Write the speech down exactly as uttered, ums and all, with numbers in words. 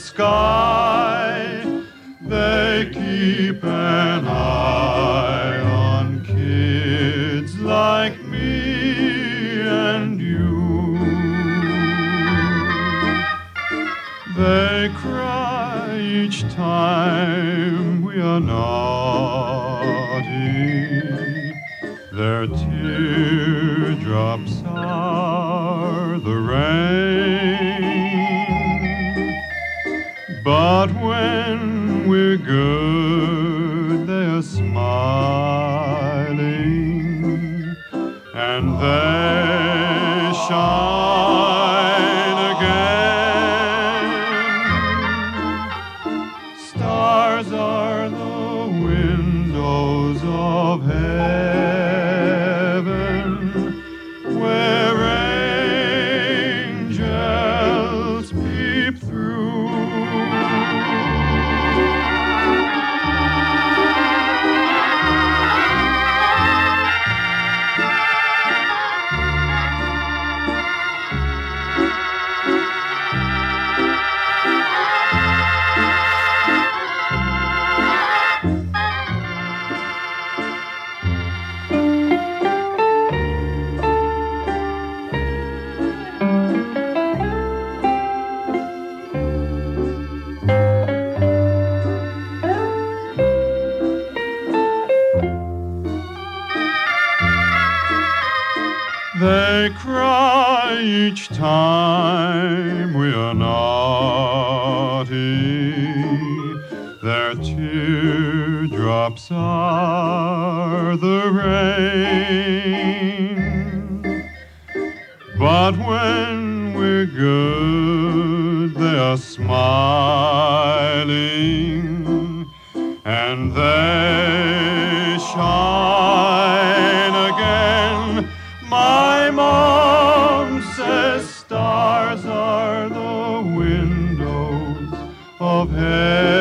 sky. They keep an eye on kids like me and you. They cry each time we are naughty. Their teardrops are the rain. But when we're good, they are smiling, and they shine again. Stars are the windows of heaven, where angels peep through. They cry each time we are naughty. Their teardrops are the rain. But when we're good, they are smiling, and they shine again. My mom says stars are the windows of heaven.